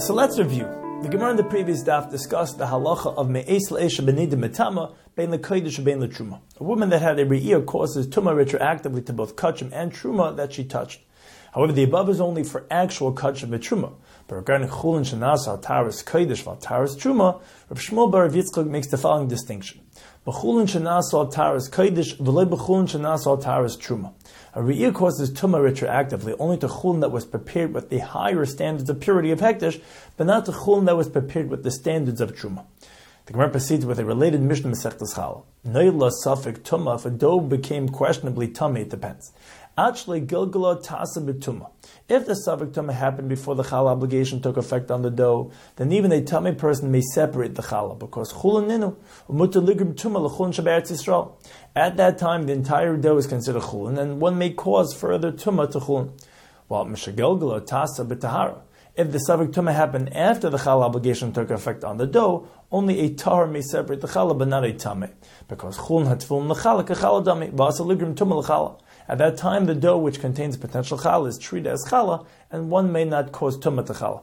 So let's review. The Gemara in the previous daf discussed the halacha of me'es le'esha benida metama bein lekodesh bein letruma. A woman that had a re'iyah causes tumah retroactively to both kachim and truma that she touched. However, the above is only for actual kachim and truma. But regarding chulin shenas al taras kodesh val taras truma, Rav Shmuel bar Rav Yitzchak makes the following distinction: b'chulin shenas al taras kodesh v'lei b'chulin shenas al taras truma. A re'iyah causes tumah retroactively only to chulin that was prepared with the higher standards of purity of hekdesh, but not to chulin that was prepared with the standards of truma. The Gemara proceeds with a related Mishnah Masechtas Challah. Noila safek tumah, if a dough became questionably tummy, it depends. Actually, gilgala tasa b'tumah. If the safek tumah happened before the challah obligation took effect on the dough, then even a tummy person may separate the challah, because chulin ninu umutar ligrim tumah l'chulin sheberetz Yisrael. At that time, the entire dough is considered chulin, and one may cause further tumah to chulin. While mishagilgala tasa b'tahara. If the safek tumah happened after the challah obligation took effect on the dough, only a tahar may separate the challah, but not a tameh, because chulin hatfulin l'challah k'challah dami v'asa ligrim tumah l'challah. At that time, the dough which contains potential challah is treated as challah, and one may not cause tumah to challah.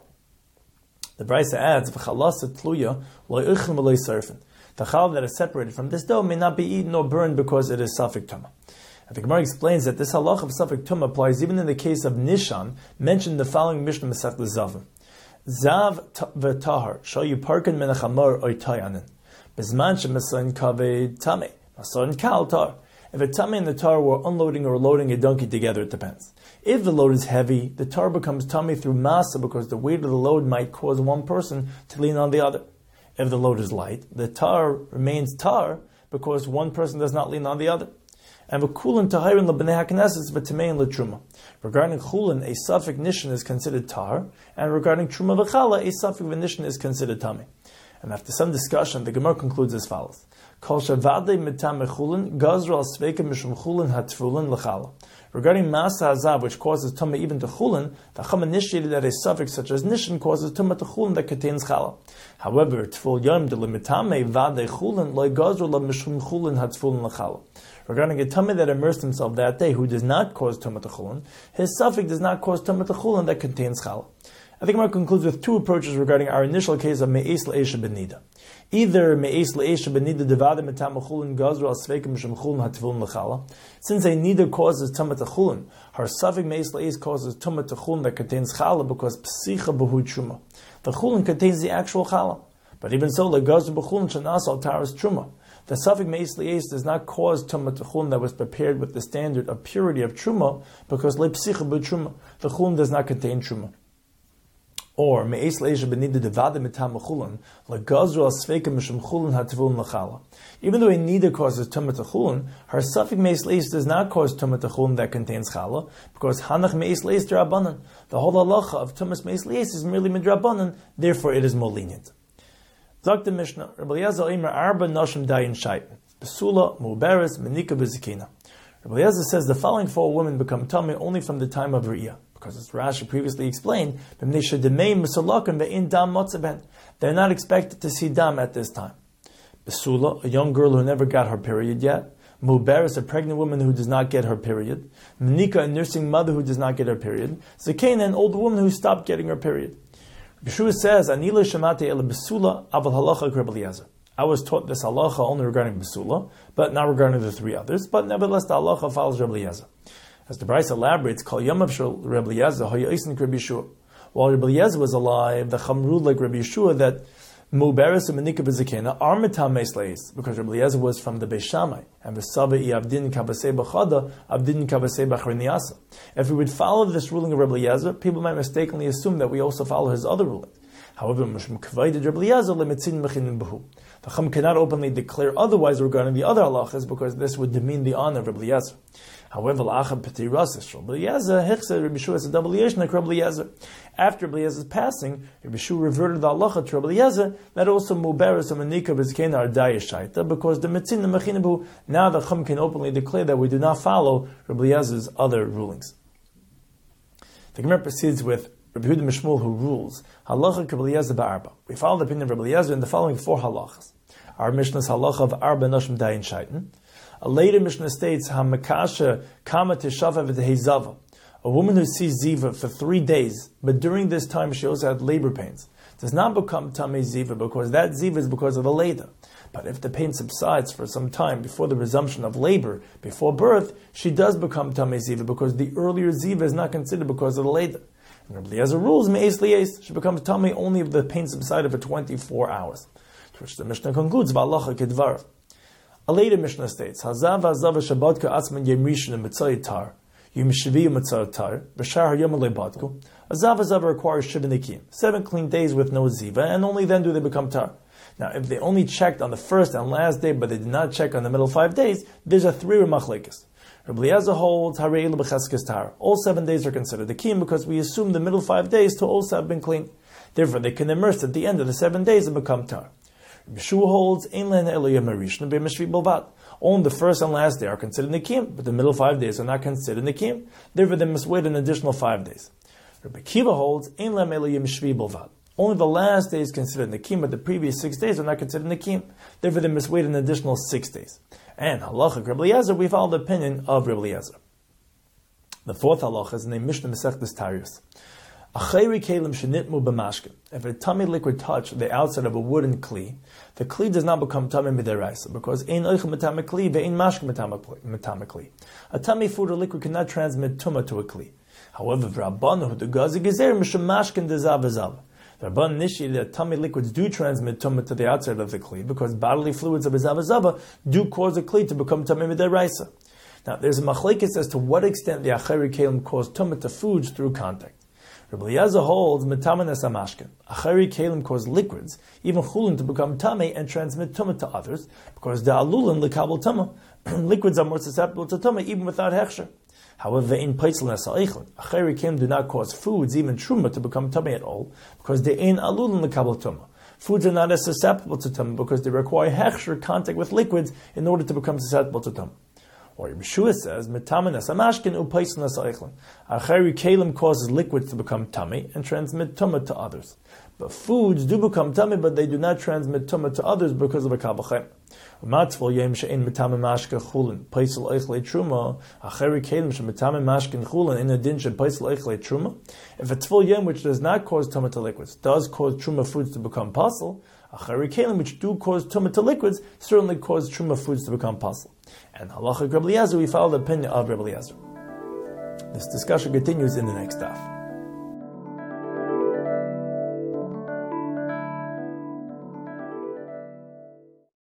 The Brisa adds, "V'chalasa tluya lo ichlim v'lo sarfin." The challah that is separated from this dough may not be eaten or burned because it is safek tumah. And the Gemara explains that this halach of safek tumah applies even in the case of nishan, mentioned in the following Mishnah Masechtas Zavim. Zav v'tahar shal yuparkin min hachamor oy tayanin bezman shemason kaveh tameh mason kal tar. If a tameh and the tar were unloading or loading a donkey together, it depends. If the load is heavy, the tar becomes tameh through masa because the weight of the load might cause one person to lean on the other. If the load is light, the tar remains tar because one person does not lean on the other. And v'kulin tahirin l'bnei hakneses v'tamein l'truma. Regarding chulin, a safek nishan is considered tar, and regarding truma v'chala, a safek v'nishan is considered tameh. And after some discussion, the Gemara concludes as follows: Kol shavadei mitam chulin gazra al sveika mishum chulin hatfulin l'chala. Regarding masa hazav, which causes tumah even to chulin, the Chacham initiated that a suffix such as nishan causes tumah to chulin that contains chala. However, tful yom de limitame vadei chulin loy gazra la mishum chulin hatfulin l'chala. Regarding a tumah that immersed himself that day who does not cause tumah to chulin, his suffix does not cause tumah to chulin that contains chala. I think Gemara concludes with two approaches regarding our initial case of me'es le'esha benida. Either me'es le'esha benida devada mitam chulin gazra al sveika mishum chulin hatvulin l'chala. Since a nida causes tumah to chulin, her suffix me'es le'es causes tumah to chulin that contains chala because psicha b'hu truma. The chulin contains the actual chala. But even so, the gazra b'chulin shanas al taras truma. The suffix me'es le'es does not cause tumah to chulin that was prepared with the standard of purity of truma because le psicha b'truma. The chulin does not contain truma. Or me'es le'esha benida devada mitam chulin legazru al sveika mishum chulin hatvulin l'chala. Even though a nida causes tumah to chulin, her suffix me'es le'es does not cause tumah to chulin that contains chala because hanach me'es le'es d'Rabbanan. The whole halacha of tumas me'es le'es is merely midrabanan, therefore it is more lenient. Dr. Mishnah, Rabbi Eliezer Omer arba nashim dayin shaitin besula muberes menika bezikina. Rabbi Eliezer says the following four women become tummy only from the time of re'iyah. Because as Rashi previously explained, they're not expected to see dam at this time. Besula, a young girl who never got her period yet. Muberes, a pregnant woman who does not get her period. Menika, a nursing mother who does not get her period. Zakena, an old woman who stopped getting her period. Yeshua says, Anila shamate ele besula aval halacha Rabbi Eliezer. I was taught this halacha only regarding besula, but not regarding the three others. But nevertheless, the halacha follows Rabbi Eliezer. As the Brisa elaborates, Kol Yamav Shel Rabbi Eliezer Hayoisen Rabbi Yeshua. While Rabbi Eliezer was alive, the Chamru like Rabbi Yeshua that Muberes and Menika Bezekena are mitam me'es le'es because Rabbi Eliezer was from the Beis Shammai and V'savei Avdin Kabasei B'chada Avdin Kabasei B'charniasa. If we would follow this ruling of Rabbi Eliezer, people might mistakenly assume that we also follow his other ruling. However, Mishum Kavayid Rabbi Eliezer lemetzin mechinin b'hu. The Chum cannot openly declare otherwise regarding the other halachas because this would demean the honor of Rabbi Eliezer. However, la'acham petirasis Rabbi Eliezer hechse Rabbi Yeshua said double yesh like Rabbi Eliezer. After Rabbi Eliezer's passing, Rabbi Yeshua reverted the halacha to Rabbi Eliezer that also muberes and menika bezkeina are dayashaita because the metzin and mechinabu. Now the Chum can openly declare that we do not follow Rabbi Eliezer's other rulings. The Gemara proceeds with Rabbi Yehuda Mishmul who rules halacha Rabbi Eliezer ba'arba. We follow the opinion of Rabbi Eliezer in the following four halachas. Our Mishnah's halacha of arba nashim dayin shaitin. A later Mishnah states, "Hamakasha kama tishava v'tehezava." A woman who sees ziva for 3 days, but during this time she also had labor pains, does not become tamei ziva because that ziva is because of the leda. But if the pain subsides for some time before the resumption of labor, before birth, she does become tamei ziva because the earlier ziva is not considered because of the leda. And Rabbi Eliezer rules me'es li'es, she becomes tamei only if the pain subsided for 24 hours. To which the Mishnah concludes, v'alacha kedvar. A later Mishnah states, Hazav hazav shabbatka asman yem rishon mitzay tar, yem shvi mitzay tar, b'shar yom lebadku. Hazav hazav requires shiva nikim, 7 clean days with no ziva, and only then do they become tar. Now, if they only checked on the first and last day, but they did not check on the middle 5 days, there's a 3 machlekes. Rabbi Eliezer holds harei l'becheskes tar. All 7 days are considered nikim because we assume the middle 5 days to also have been clean. Therefore, they can immerse at the end of the 7 days and become tar. Yeshua holds ein len elo yom harishon b'mishvi bilvad. Only the first and last day are considered nikim, but the middle 5 days are not considered nikim. Therefore, they must wait an additional 5 days. Rabbi Kiva holds ein len elo yom shvi bilvad. Only the last day is considered nikim, but the previous 6 days are not considered nikim. Therefore, they must wait an additional 6 days. And halacha Rabbi Eliezer, we follow the opinion of Rabbi Eliezer. The fourth halacha is in the Mishnah Masechtas Taryos. Achayri kelim shenitmu b'mashkin. If a tummy liquid touch the outside of a wooden kli, the kli does not become tummy midiraisa because ein oichel metame kli ve'ein mashkin metame kli. A tummy food or liquid cannot transmit tumah to a kli. However, v'rabbanu the gazi gezer mishum mashkin dezav v'zav. The Rabban initiated that tummy liquids do transmit tumah to the outside of the kli because bodily fluids of a zava do cause a kli to become tummy midiraisa. Now, there's a machlekes as to what extent the achayri kelim cause tumah to foods through contact. Rabbi Eliezer holds metamanes amashkin. Achayri kelim cause liquids, even chulin, to become tamei and transmit tumah to others, because the alulin lekabel tumah. Liquids are more susceptible to tumah even without hechsher. However, in paisel nesa'ichlin, achayri kelim do not cause foods, even truma, to become tamei at all, because they ain't alulin lekabel tumah. Foods are not as susceptible to tumah because they require hechsher contact with liquids in order to become susceptible to tumah. Or Yeshua says, "Metamenes amashkin u'paisel nesa'ichlin." Achayri kelim causes liquids to become tummy and transmit tumah to others. But foods do become tummy, but they do not transmit tumah to others because of a kabachem. Umatzvol yem she'en metame mashke chulin paisel eichlei truma. Achayri kelim she'metame mashkin chulin in adin she'paisel eichlei truma. If a tzvol yem which does not cause tumah to liquids does cause truma foods to become pasul, achayri kelim which do cause tumah to liquids certainly cause truma foods to become pasul. And halacha Rabbi Eliezer, we follow the opinion of Rabbi Eliezer. This discussion continues in the next daf.